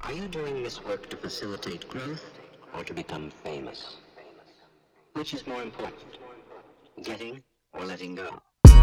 Are you doing this work to facilitate growth or to become famous? Which is more important, getting or letting go?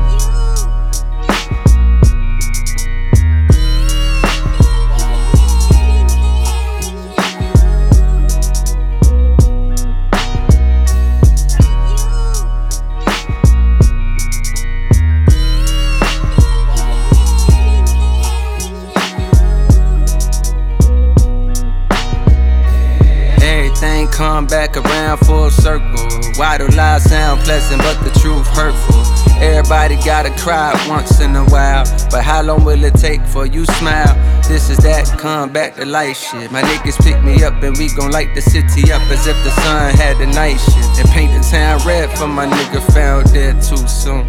Everything come back around full circle. Why do lies sound pleasant but the truth hurtful? Everybody gotta cry once in a while, but how long will it take for you smile? This is that come back to life shit. My niggas pick me up and we gon' light the city up as if the sun had the night shift, and paint the town red for my nigga found dead too soon.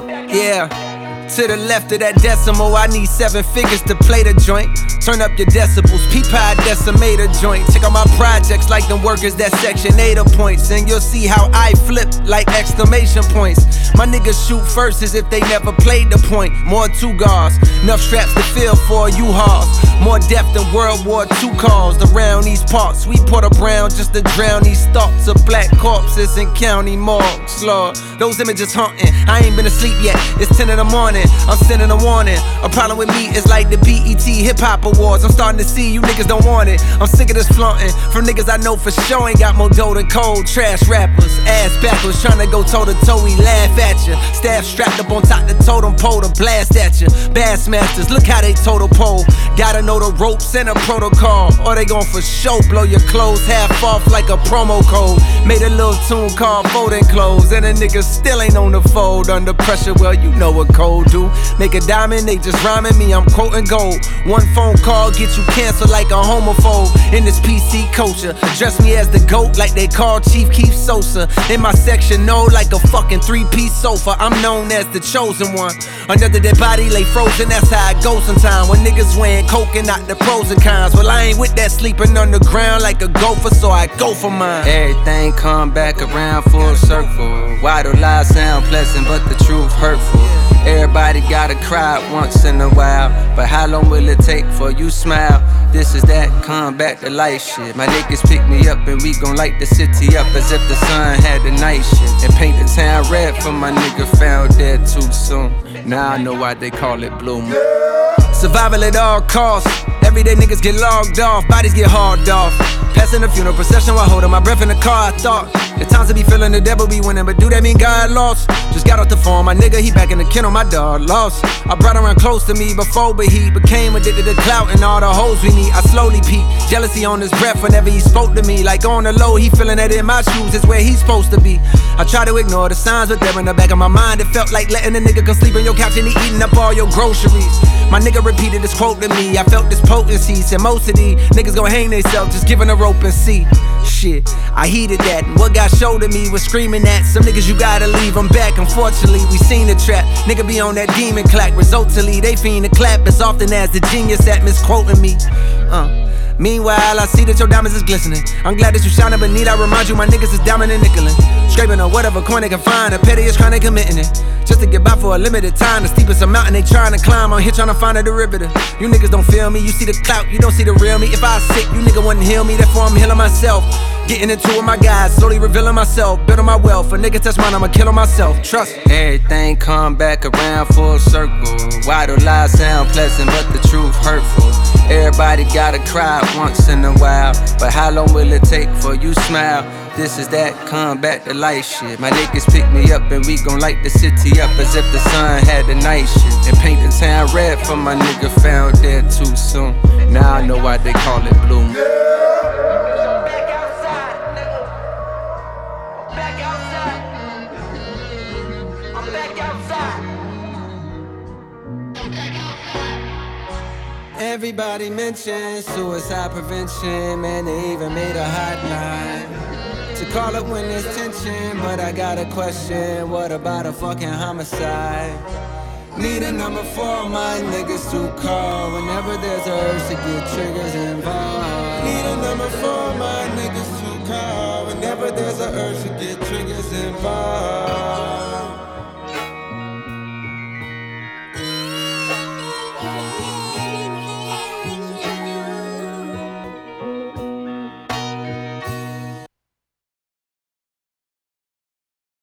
Yeah. To the left of that decimal, I need 7 figures to play the joint. Turn up your decibels, P-Pie decimate a joint. Check out my projects like them workers that Section 8 points, and you'll see how I flip like exclamation points. My niggas shoot first as if they never played the point. More 2 guards, enough straps to fill for U-Hauls. More depth than World War II calls around these parts. We put a brown just to drown these thoughts of black corpses in county morgues, Lord. Those images haunting, I ain't been asleep yet, it's 10 in the morning. I'm sending a warning. A problem with me is like the BET Hip Hop Awards. I'm starting to see you niggas don't want it. I'm sick of this flaunting from niggas I know for sure ain't got more dough than cold. Trash rappers, ass backwards, trying to go toe to toe. We laugh at you. Staff strapped up on top the totem pole to blast at you. Bassmasters, look how they total pole. Gotta know the ropes and a protocol, or they gon' for sure blow your clothes half off like a promo code. Made a little tune called Folding Clothes, and a nigga still ain't on the fold. Under pressure, well, you know what cold do. Make a diamond, they just rhyming me, I'm quoting gold. One phone call get you canceled like a homophobe. In this PC culture, address me as the GOAT like they call Chief Keef Sosa. In my section, no, like a fucking 3-piece sofa. I'm known as the chosen one. Another dead body lay frozen, that's how it goes sometimes. When niggas wearing coke and not the pros and cons. Well, I ain't with that sleeping underground like a gopher, so I go for mine. Everything come back around full circle. Why do lies sound pleasant but the truth hurtful? Everybody gotta cry once in a while, but how long will it take for you smile? This is that come back to life shit. My niggas pick me up and we gon' light the city up as if the sun had the night shift, and paint the town red for my nigga found dead too soon. Now I know why they call it Bloom. Survival at all costs. Everyday niggas get logged off, bodies get hauled off. Passing the funeral procession while holding my breath in the car. I thought the times to be feeling the devil be winning, but do that mean God lost? Just got off the phone, my nigga, he back in the kennel, my dog lost. I brought her around close to me before, but he became addicted to clout and all the hoes we need. I slowly peep, jealousy on his breath whenever he spoke to me. Like on the low, he feeling that in my shoes is where he's supposed to be. I try to ignore the signs, but they're in the back of my mind. It felt like letting a nigga come sleep on your couch and he eating up all your groceries. My nigga repeated this quote to me, I felt this potency. Said most of these niggas gon' hang theyself, just giving a rope and see. Shit, I heeded that, and what got showed to me was screaming at some niggas you gotta leave them back. Unfortunately, we seen the trap, nigga be on that demon clack. Resultantly, they fiend to clap as often as the genius at misquoting me. Meanwhile, I see that your diamonds is glistening. I'm glad that you shining, but need I remind you my niggas is diamond and nickelin'. Scraping on whatever coin they can find, the pettiest crime they committing it. Just to get by for a limited time, the steepest a mountain they trying to climb. I'm here trying to find a derivative. You niggas don't feel me, you see the clout, you don't see the real me. If I was sick, you nigga wouldn't heal me, therefore I'm healing myself. Getting into with my guys, slowly revealing myself, building my wealth. A nigga touch mine, I'ma kill on myself, trust me. Everything come back around full circle. Why do lies sound pleasant but the truth hurtful? Everybody gotta cry once in a while, but how long will it take for you smile? This is that come back to life shit. My niggas pick me up and we gon' light the city up as if the sun had the night shift, and paint the town red for my nigga found dead too soon. Now I know why they call it Bloom. Everybody mentions suicide prevention, man, they even made a hotline to call up when there's tension. But I got a question, what about a fucking homicide? Need a number for my niggas to call whenever there's a urge to get triggers involved.